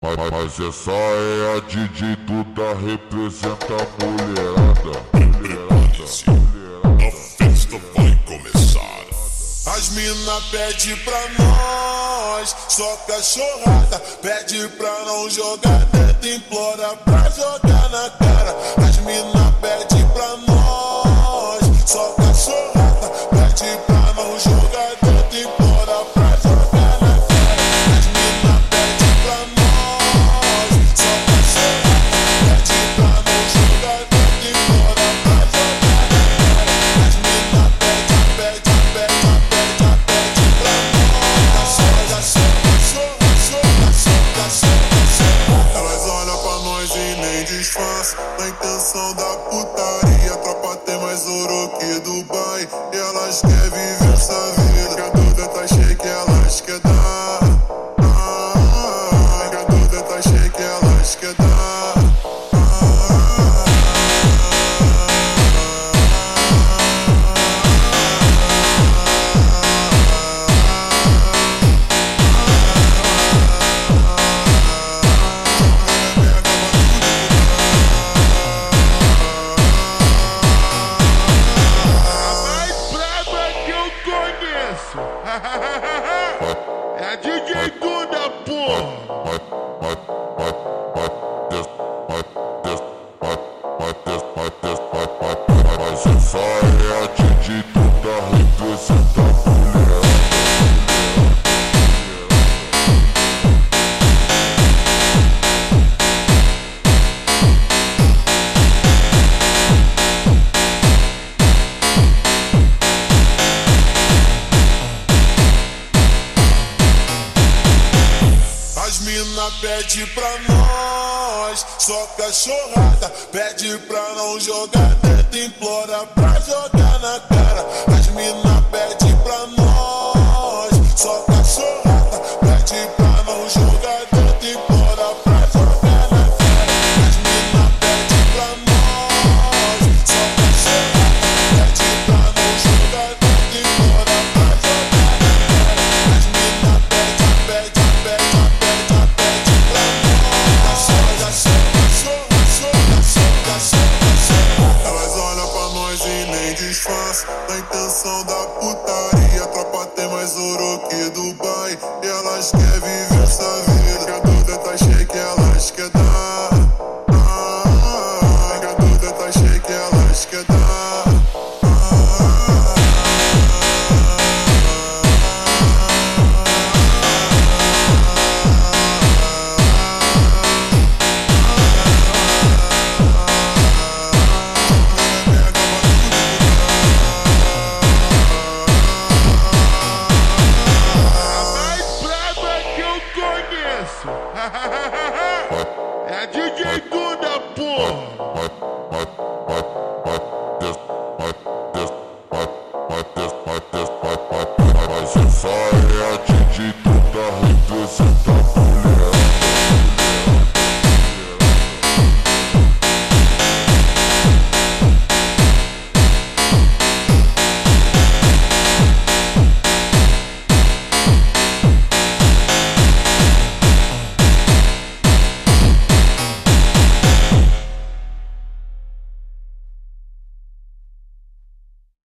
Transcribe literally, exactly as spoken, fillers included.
Mas, mas essa é a D J Duda, representa a mulherada. Prepare-se, a festa vai começar. As mina pede pra nós, só cachorrada. Pede pra não jogar dentro, implora pra jogar na cara. As mina pede pra nós, só cachorrada. Pede pra não jogar dentro, implora pra jogar na cara. As mina pede pra nós, só cachorrada. Pede pra não jogar dentro, implora pra jogar na cara. As mina pede, pede, pede, pede, pede pra nós. Elas olham pra nós e nem disfarça. Na intenção da putaria, a tropa tem mais ouro que Dubai. E elas querem viver essa vida. Que a Duda tá cheia que elas querem dar. Ah, que a Duda tá cheia que elas querem dar. É a D J Duda, porra! Mas essa é a D J Duda, representa a mulherada. As mina pede pra nós, só cachorrada. Pede pra não jogar dentro, implora pra jogar na cara. As mina pede pra nós, só cachorrada. Pede pra